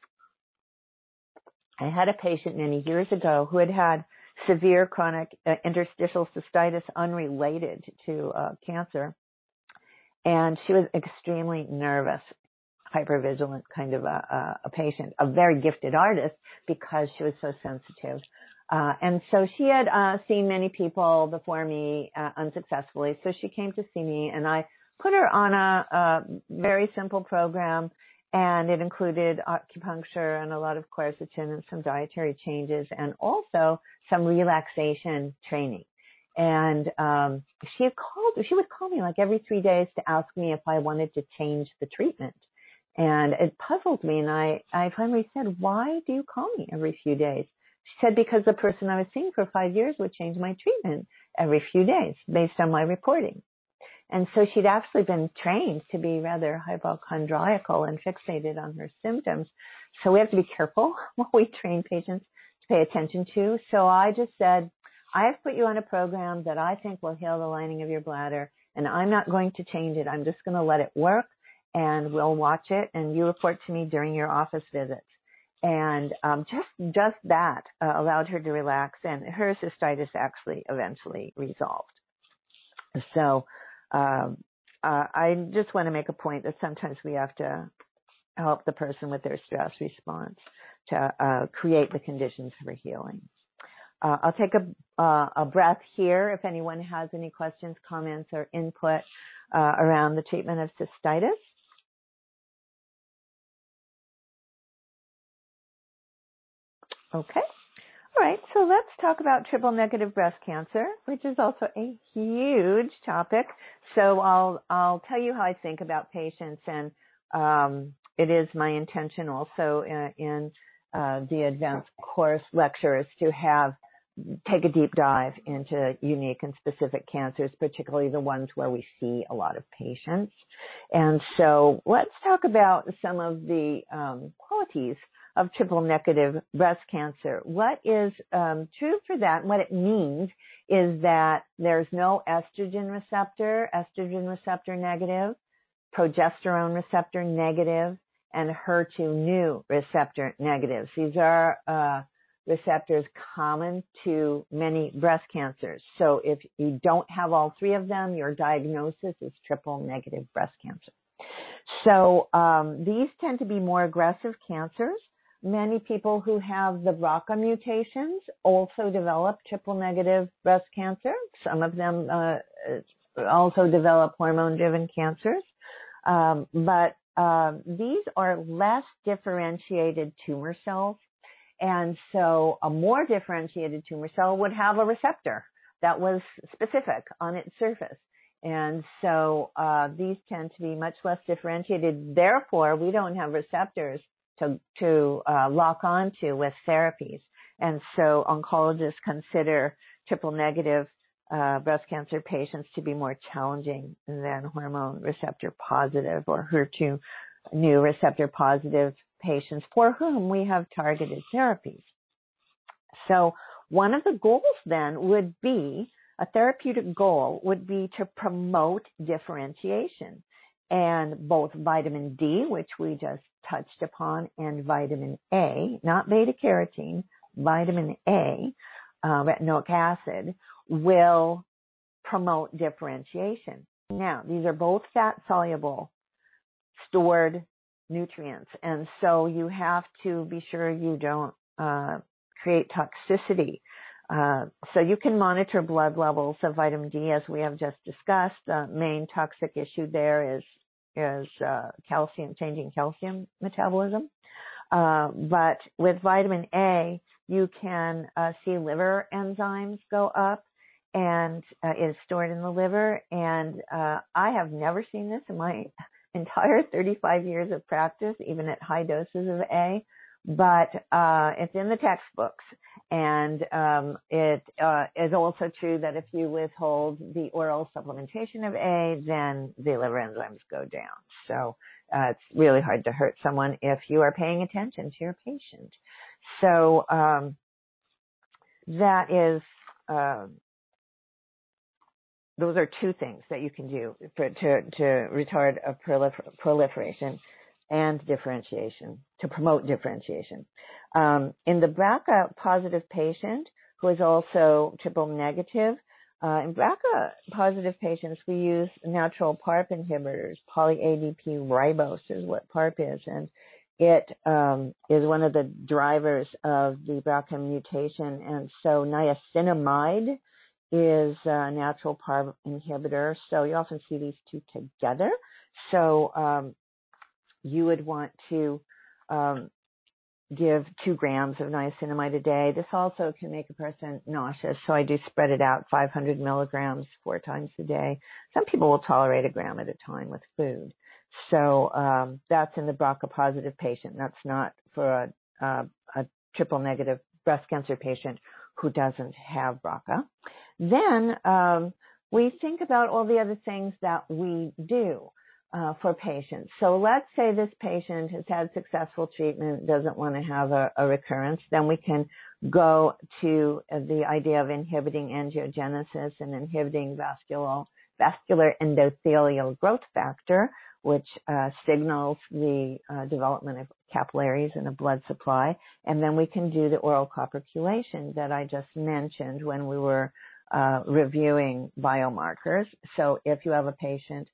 [SPEAKER 1] I had a patient many years ago who had had severe chronic uh, interstitial cystitis unrelated to uh, cancer, and she was extremely nervous, hypervigilant kind of a, a patient, a very gifted artist because she was so sensitive. Uh, and so she had uh, seen many people before me uh, unsuccessfully, so she came to see me, and I put her on a, a very simple program, and it included acupuncture and a lot of quercetin and some dietary changes, and also some relaxation training. And um, she had called, she would call me like every three days to ask me if I wanted to change the treatment. And it puzzled me, and I, I finally said, why do you call me every few days? She said, because the person I was seeing for five years would change my treatment every few days based on my reporting. And so she'd actually been trained to be rather hypochondriacal and fixated on her symptoms. So we have to be careful what we train patients to pay attention to. So I just said, I have put you on a program that I think will heal the lining of your bladder, and I'm not going to change it. I'm just going to let it work, and we'll watch it, and you report to me during your office visits. And um, just just that uh, allowed her to relax, and her cystitis actually eventually resolved. So um, uh, I just want to make a point that sometimes we have to help the person with their stress response to uh, create the conditions for healing. Uh, I'll take a, uh, a breath here if anyone has any questions, comments, or input uh, around the treatment of cystitis. Okay. All right. So let's talk about triple negative breast cancer, which is also a huge topic. So I'll, I'll tell you how I think about patients, and um, it is my intention also in, in uh, the advanced course lectures to have take a deep dive into unique and specific cancers, particularly the ones where we see a lot of patients. And so let's talk about some of the um, qualities of triple negative breast cancer. What is um, true for that and what it means is that there's no estrogen receptor, estrogen receptor negative, progesterone receptor negative, and H E R two new receptor negatives. These are uh, receptors common to many breast cancers. So if you don't have all three of them, your diagnosis is triple negative breast cancer. So um, these tend to be more aggressive cancers. Many people who have the B R C A mutations also develop triple negative breast cancer. Some of them uh, also develop hormone-driven cancers. Um, but uh, these are less differentiated tumor cells. And so a more differentiated tumor cell would have a receptor that was specific on its surface. And so uh, these tend to be much less differentiated. Therefore, we don't have receptors to, to uh, lock onto with therapies. And so oncologists consider triple negative uh, breast cancer patients to be more challenging than hormone receptor positive or H E R two new receptor positive patients for whom we have targeted therapies. So one of the goals then would be, a therapeutic goal would be to promote differentiation. And both vitamin D, which we just touched upon, and vitamin A, not beta carotene, vitamin A, uh, retinoic acid, will promote differentiation. Now, these are both fat-soluble, stored nutrients, and so you have to be sure you don't uh, create toxicity. Uh, so you can monitor blood levels of vitamin D, as we have just discussed. The main toxic issue there is is uh, calcium, changing calcium metabolism. Uh, but with vitamin A, you can uh, see liver enzymes go up, and uh, is stored in the liver. And uh, I have never seen this in my entire thirty-five years of practice, even at high doses of A. But uh, it's in the textbooks, and um, it uh, is also true that if you withhold the oral supplementation of A, then the liver enzymes go down. So uh, it's really hard to hurt someone if you are paying attention to your patient. So um, that is, uh, those are two things that you can do for, to, to retard a prolifer- proliferation and differentiation, to promote differentiation. Um, in the B R C A positive patient who is also triple negative, uh, in B R C A positive patients, we use natural PARP inhibitors. Poly-A D P ribose is what PARP is, and it um, is one of the drivers of the B R C A mutation. And so niacinamide is a natural PARP inhibitor. So you often see these two together. So um, you would want to um, give two grams of niacinamide a day. This also can make a person nauseous, so I do spread it out, five hundred milligrams four times a day. Some people will tolerate a gram at a time with food. So um, that's in the B R C A positive patient. That's not for a, a, a triple negative breast cancer patient who doesn't have B R C A. Then um, we think about all the other things that we do Uh, for patients. So let's say this patient has had successful treatment, doesn't want to have a, a recurrence, then we can go to uh, the idea of inhibiting angiogenesis and inhibiting vascular, vascular endothelial growth factor, which uh, signals the uh, development of capillaries and a blood supply. And then we can do the oral copper chelation that I just mentioned when we were uh, reviewing biomarkers. So if you have a patient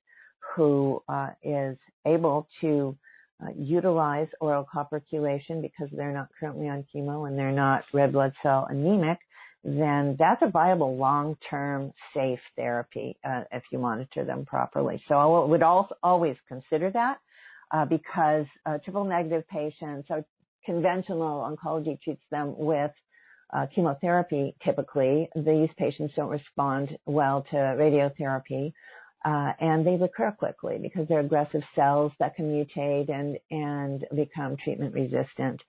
[SPEAKER 1] who uh, is able to uh, utilize oral copper chelation because they're not currently on chemo and they're not red blood cell anemic, then that's a viable long-term safe therapy uh, if you monitor them properly. So I would also always consider that uh, because uh, triple negative patients, are conventional oncology treats them with uh, chemotherapy typically. These patients don't respond well to radiotherapy. Uh, and they recur quickly because they're aggressive cells that can mutate and, and become treatment resistant.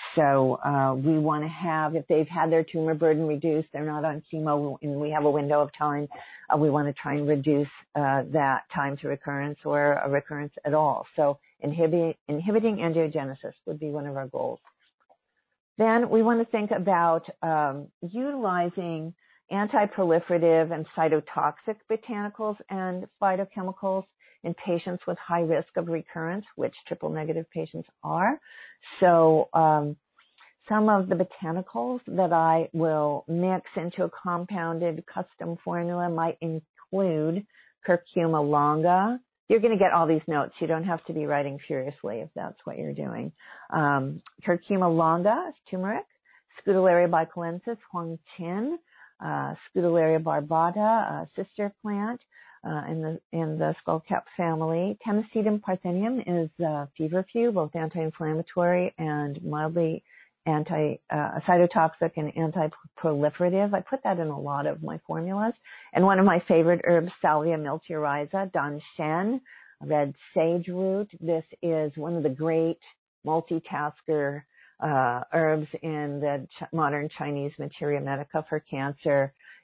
[SPEAKER 1] So uh, we want to have, if they've had their tumor burden reduced, they're not on chemo, and we have a window of time, uh, we want to try and reduce uh, that time to recurrence or a recurrence at all. So inhibi- inhibiting angiogenesis would be one of our goals. Then we want to think about um, utilizing anti-proliferative and cytotoxic botanicals and phytochemicals in patients with high risk of recurrence, which triple negative patients are. So um, some of the botanicals that I will mix into a compounded custom formula might include curcuma longa. You're going to get all these notes. You don't have to be writing furiously if that's what you're doing. Um, curcuma longa is turmeric, Scutellaria bicalensis, huang tin, Uh, Scutellaria barbata, a sister plant uh, in the in the skullcap family. Temacetum parthenium is uh, feverfew, both anti-inflammatory and mildly anti uh, cytotoxic and anti-proliferative. I put that in a lot of my formulas. And one of my favorite herbs, Salvia miltiorhiza, danshen, red sage root. This is one of the great multitasker Uh, herbs in the ch- modern Chinese materia medica for cancer.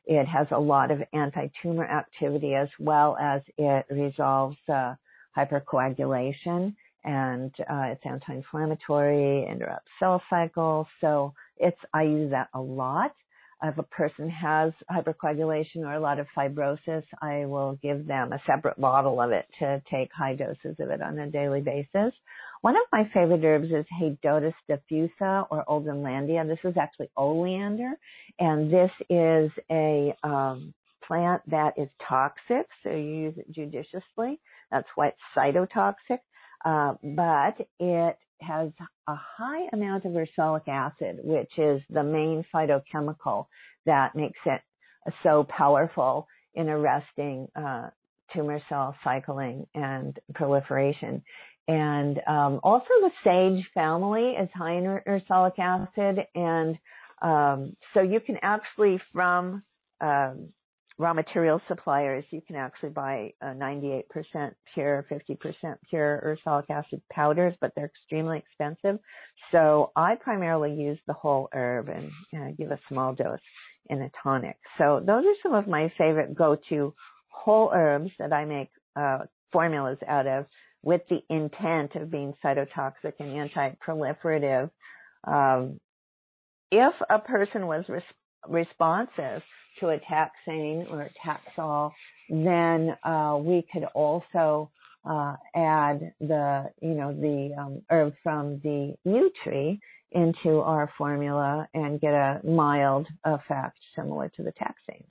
[SPEAKER 1] it has a lot of anti-tumor activity as well as it resolves uh, hypercoagulation, and uh, it's anti-inflammatory, interrupts cell cycle. So it's I use that a lot. If a person has hypercoagulation or a lot of fibrosis, I will give them a separate bottle of it to take high doses of it on a daily basis. One of my favorite herbs is Hedotus diffusa or Oldenlandia. This is actually oleander, and this is a um, plant that is toxic, so you use it judiciously. That's why it's cytotoxic, uh, but it has a high amount of ursolic acid, which is the main phytochemical that makes it so powerful in arresting uh, tumor cell cycling and proliferation. And um, also the sage family is high in ursolic acid, and um, so you can actually, from um, raw material suppliers, you can actually buy uh, ninety-eight percent pure, fifty percent pure ursolic acid powders, but they're extremely expensive. So I primarily use the whole herb and uh, give a small dose in a tonic. So those are some of my favorite go-to whole herbs that I make uh, formulas out of with the intent of being cytotoxic and anti-proliferative. Um, if a person was res- responsive to a taxane or a Taxol, then uh, we could also uh, add the, you know, the um, herb from the yew tree into our formula and get a mild effect similar to the taxanes.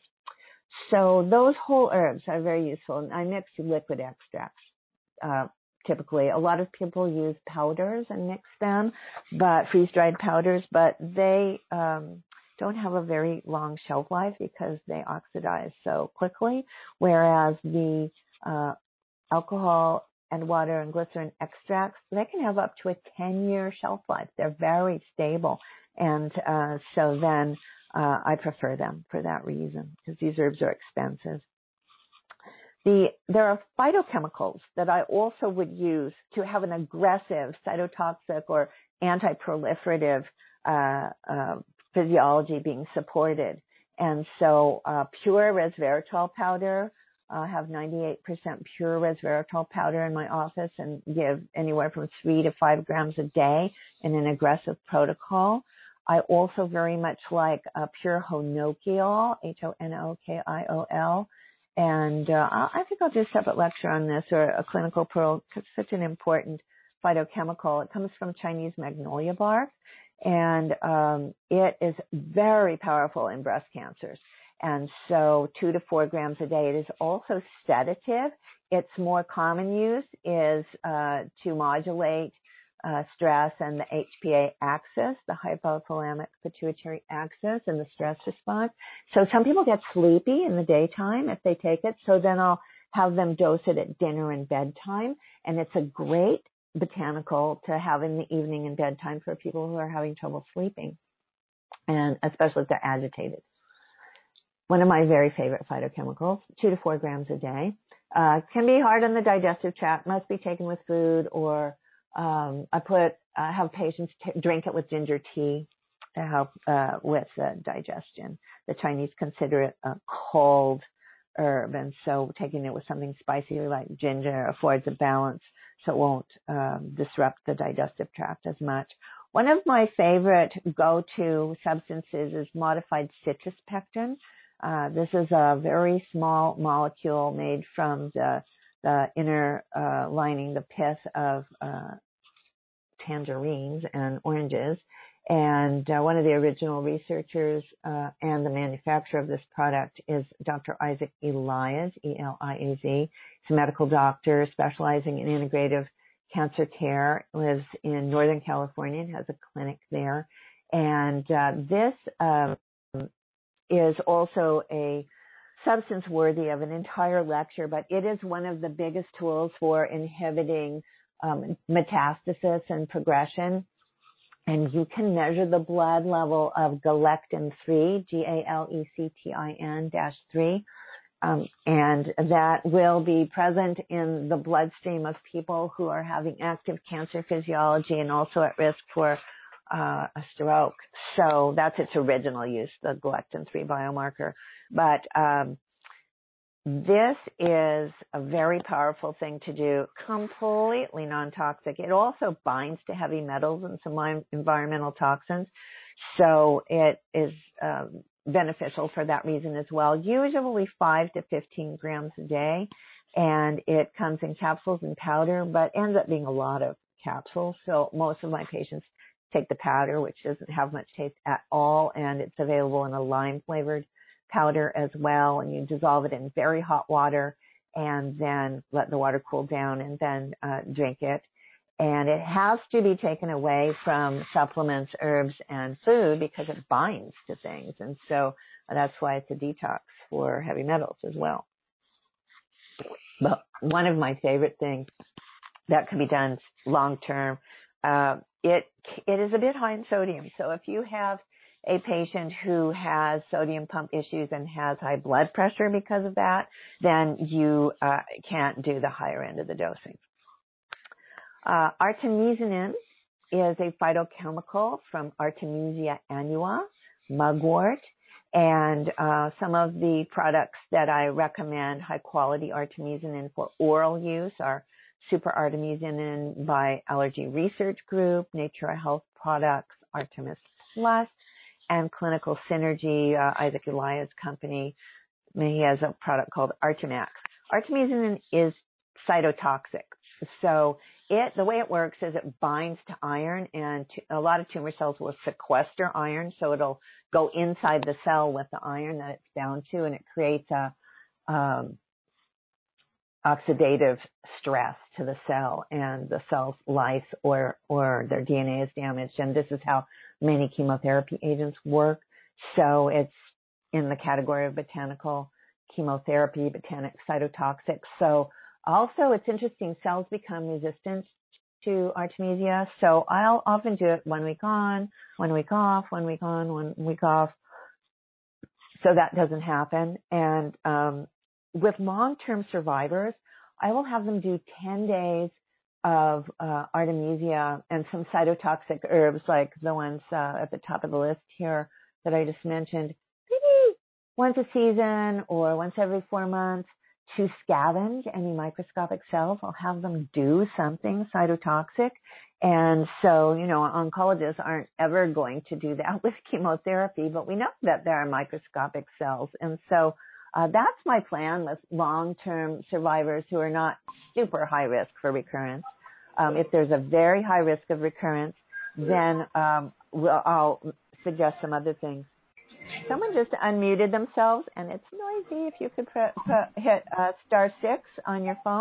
[SPEAKER 1] So those whole herbs are very useful. And I mix liquid extracts. Uh, typically, a lot of people use powders and mix them, but freeze-dried powders, but they um, don't have a very long shelf life because they oxidize so quickly, whereas the uh, alcohol and water and glycerin extracts, they can have up to a ten-year shelf life. They're very stable, and uh, so then uh, I prefer them for that reason, because these herbs are expensive. The, there are phytochemicals that I also would use to have an aggressive cytotoxic or anti-proliferative uh, uh, physiology being supported. And so uh, pure resveratrol powder, I uh, have ninety-eight percent pure resveratrol powder in my office and give anywhere from three to five grams a day in an aggressive protocol. I also very much like uh, pure Honokiol, H O N O K I O L. And uh, I think I'll do a separate lecture on this, or a clinical pearl, because it's such an important phytochemical. It comes from Chinese magnolia bark, and um, it is very powerful in breast cancers. And so two to four grams a day. It is also sedative. Its more common use is uh, to modulate uh, stress and the H P A axis, the hypothalamic pituitary axis, and the stress response. So some people get sleepy in the daytime if they take it. So then I'll have them dose it at dinner and bedtime. And it's a great botanical to have in the evening and bedtime for people who are having trouble sleeping, and especially if they're agitated. One of my very favorite phytochemicals, two to four grams a day. Uh, can be hard on the digestive tract, must be taken with food, or um, I put, I have patients t- drink it with ginger tea to help uh, with uh, digestion. The Chinese consider it a cold herb, and so taking it with something spicy like ginger affords a balance so it won't um, disrupt the digestive tract as much. One of my favorite go-to substances is modified citrus pectin. Uh, this is a very small molecule made from the, the inner uh, lining, the pith of uh, tangerines and oranges. And uh, one of the original researchers uh, and the manufacturer of this product is Doctor Isaac Elias, E L I A Z. He's a medical doctor specializing in integrative cancer care, lives in Northern California and has a clinic there. And uh, this um, is also a substance worthy of an entire lecture, but it is one of the biggest tools for inhibiting um, metastasis and progression. And you can measure the blood level of galectin three, G A L E C T I N dash three, um, and that will be present in the bloodstream of people who are having active cancer physiology and also at risk for uh, a stroke. So that's its original use, the galectin three biomarker. But um, this is a very powerful thing to do, completely non-toxic. It also binds to heavy metals and some environmental toxins. So it is um, beneficial for that reason as well. Usually five to fifteen grams a day. And it comes in capsules and powder, but ends up being a lot of capsules. So most of my patients take the powder, which doesn't have much taste at all. And it's available in a lime flavored powder as well, and you dissolve it in very hot water and then let the water cool down and then uh, drink it. And it has to be taken away from supplements, herbs, and food because it binds to things. And so that's why it's a detox for heavy metals as well. But one of my favorite things that can be done long term, uh, it it is a bit high in sodium. So if you have a patient who has sodium pump issues and has high blood pressure because of that, then you uh, can't do the higher end of the dosing. Uh, artemisinin is a phytochemical from Artemisia annua, mugwort, and uh, some of the products that I recommend high quality artemisinin for oral use are Super Artemisinin by Allergy Research Group, Nature Health Products, Artemis Plus, and Clinical Synergy, uh, Isaac Elias company. He has a product called Artemax. Artemisinin is cytotoxic. So it, the way it works is it binds to iron, and to, a lot of tumor cells will sequester iron, so it'll go inside the cell with the iron that it's bound to, and it creates a um, oxidative stress to the cell, and the cell's life or or their D N A is damaged. And this is how many chemotherapy agents work. So it's in the category of botanical chemotherapy, botanic cytotoxic. So also it's interesting, cells become resistant to Artemisia. So I'll often do it one week on, one week off, one week on, one week off. So that doesn't happen. And um, with long-term survivors, I will have them do ten days of uh, Artemisia and some cytotoxic herbs like the ones uh, at the top of the list here that I just mentioned, maybe once a season or once every four months to scavenge any microscopic cells. I'll have them do something cytotoxic. And so, you know, oncologists aren't ever going to do that with chemotherapy, but we know that there are microscopic cells. And so uh, that's my plan with long-term survivors who are not super high risk for recurrence. Um, if there's a very high risk of recurrence, then um, we'll, I'll suggest some other things. Someone just unmuted themselves, and it's noisy. If you could put, put, hit uh, star six on your phone.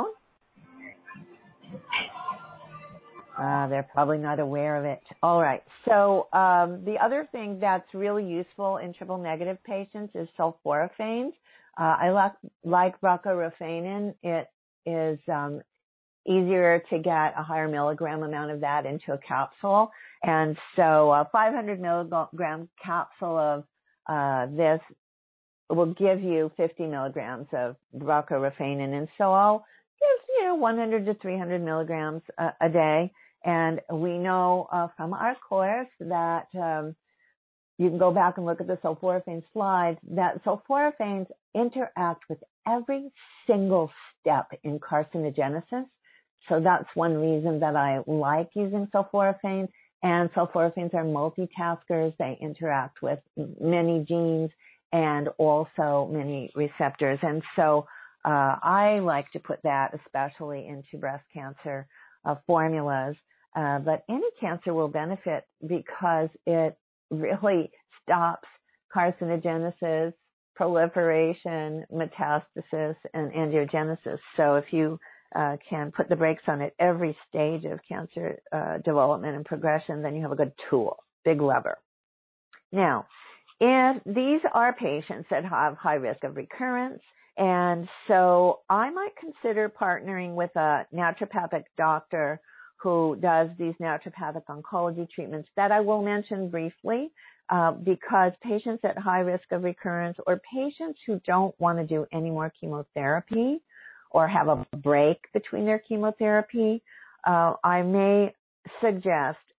[SPEAKER 1] Uh, they're probably not aware of it. All right. So um, the other thing that's really useful in triple-negative patients is sulforaphanes. Uh, I like, like rocurafenin. It is um, easier to get a higher milligram amount of that into a capsule. And so a five hundred milligram capsule of uh, this will give you fifty milligrams of rocurafenin. And so I'll give, you know, one hundred to three hundred milligrams a, a day. And we know uh, from our course that um, you can go back and look at the sulforaphane slides, that sulforaphanes interact with every single step in carcinogenesis. So that's one reason that I like using sulforaphanes. And sulforaphanes are multitaskers. They interact with many genes and also many receptors. And so uh, I like to put that especially into breast cancer uh, formulas. Uh, but any cancer will benefit because it really stops carcinogenesis, proliferation, metastasis, and angiogenesis. So if you uh, can put the brakes on at every stage of cancer uh, development and progression, then you have a good tool, big lever. Now, and these are patients that have high risk of recurrence, and so I might consider partnering with a naturopathic doctor who does these naturopathic oncology treatments that I will mention briefly, uh, because patients at high risk of recurrence or patients who don't want to do any more chemotherapy or have a break between their chemotherapy, uh, I may suggest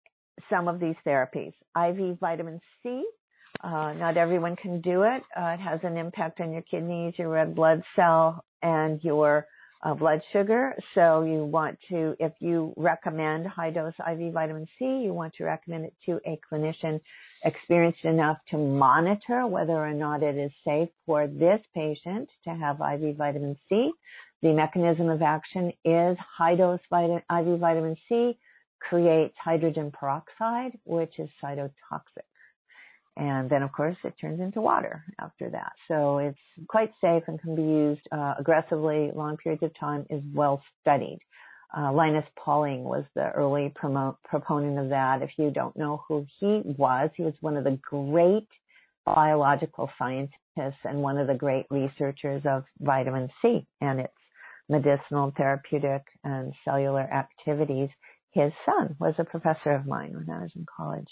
[SPEAKER 1] some of these therapies. I V vitamin C, uh, not everyone can do it. Uh, it has an impact on your kidneys, your red blood cell, and your uh, blood sugar. So you want to, if you recommend high-dose I V vitamin C, you want to recommend it to a clinician experienced enough to monitor whether or not it is safe for this patient to have I V vitamin C. The mechanism of action is high-dose vitamin, I V vitamin C creates hydrogen peroxide, which is cytotoxic. And then, of course, it turns into water after that. So it's quite safe and can be used uh, aggressively, long periods of time, is well studied. Uh, Linus Pauling was the early promote, proponent of that. If you don't know who he was, he was one of the great biological scientists and one of the great researchers of vitamin C and its medicinal, therapeutic, and cellular activities. His son was a professor of mine when I was in college.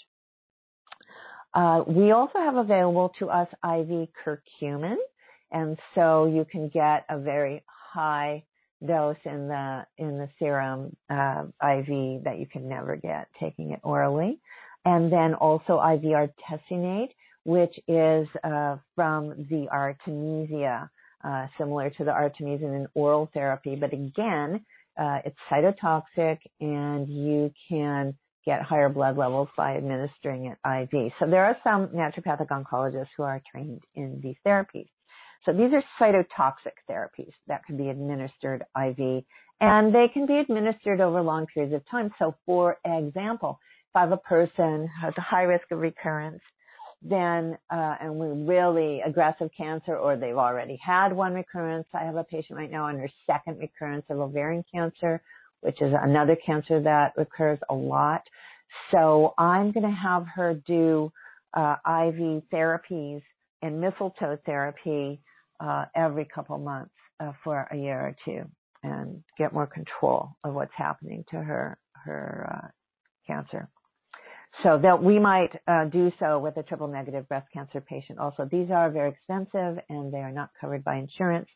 [SPEAKER 1] Uh, we also have available to us I V curcumin, and so you can get a very high dose in the in the serum uh, I V that you can never get taking it orally, and then also I V artesunate, which is uh, from the Artemisia, uh, similar to the artemisinin in oral therapy, but again, uh, it's cytotoxic, and you can get higher blood levels by administering it I V. So there are some naturopathic oncologists who are trained in these therapies. So these are cytotoxic therapies that can be administered I V, and they can be administered over long periods of time. So for example, if I have a person who has a high risk of recurrence, then, uh, and we really aggressive cancer, or they've already had one recurrence. I have a patient right now on her second recurrence of ovarian cancer, which is another cancer that recurs a lot. So I'm going to have her do uh, I V therapies and mistletoe therapy uh, every couple months uh, for a year or two, and get more control of what's happening to her her uh, cancer. So that we might uh, do so with a triple negative breast cancer patient also. These are very expensive and they are not covered by insurance.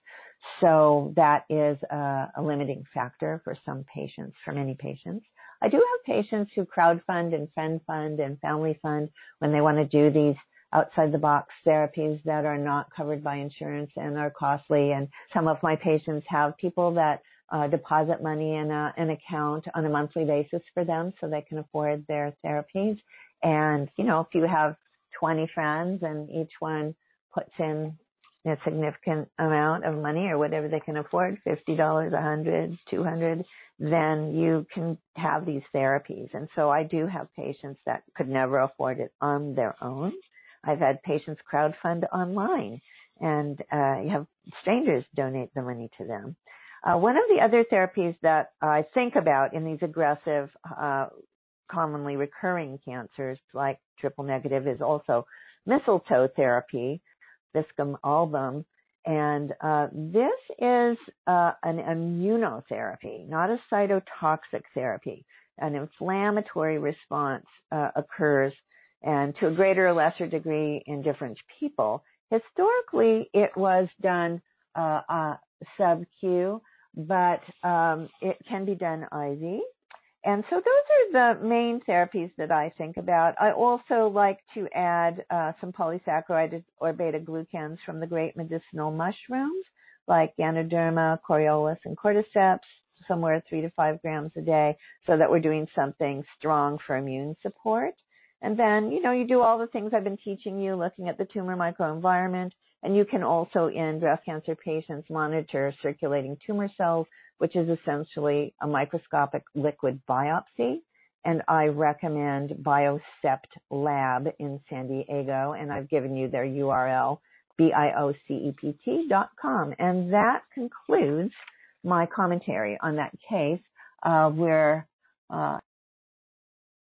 [SPEAKER 1] So that is a, a limiting factor for some patients, for many patients. I do have patients who crowdfund and friend fund and family fund when they want to do these outside the box therapies that are not covered by insurance and are costly. And some of my patients have people that Uh, deposit money in a, an account on a monthly basis for them so they can afford their therapies. And, you know, if you have twenty friends and each one puts in a significant amount of money or whatever they can afford, fifty dollars, one hundred dollars, two hundred dollars, then you can have these therapies. And so I do have patients that could never afford it on their own. I've had patients crowdfund online, and uh, you have strangers donate the money to them. Uh, one of the other therapies that I think about in these aggressive, uh, commonly recurring cancers like triple negative is also mistletoe therapy, Viscum album. And uh, this is uh, an immunotherapy, not a cytotoxic therapy. An inflammatory response uh, occurs, and to a greater or lesser degree in different people. Historically, it was done uh, uh, sub-Q, but um, it can be done I V. And so those are the main therapies that I think about. I also like to add uh, some polysaccharides or beta-glucans from the great medicinal mushrooms like Ganoderma, Coriolis, and Cordyceps, somewhere three to five grams a day, so that we're doing something strong for immune support. And then, you know, you do all the things I've been teaching you, looking at the tumor microenvironment. And you can also, in breast cancer patients, monitor circulating tumor cells, which is essentially a microscopic liquid biopsy. And I recommend Biocept Lab in San Diego, and I've given you their U R L, B I O C E P T dot com. And that concludes my commentary on that case, uh, where uh,